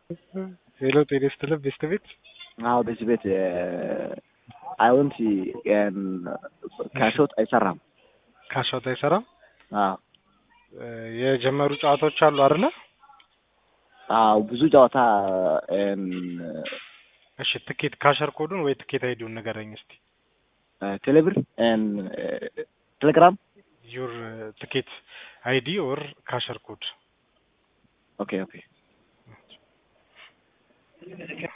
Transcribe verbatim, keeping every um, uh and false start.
ሄሎ ጤና ይስጥልኝ ቤስት ቤት። አዎ በዚህ ቤት አይወንቲ ካሾት አይሰራም። ካሾት አይሰራም። አዎ የጀመሩ ጨዋታዎች አሉ አይደለ? አዎ ብዙ ጨዋታ እሺ ትኬት ካሸር ኮዱን ወይ ትኬት አይዲውን ንገረኝ እስቲ። ቴሌብር ቴሌግራም ዩር ትኬት አይዲ ኦር ካሸር ኮድ። ኦኬ ኦኬ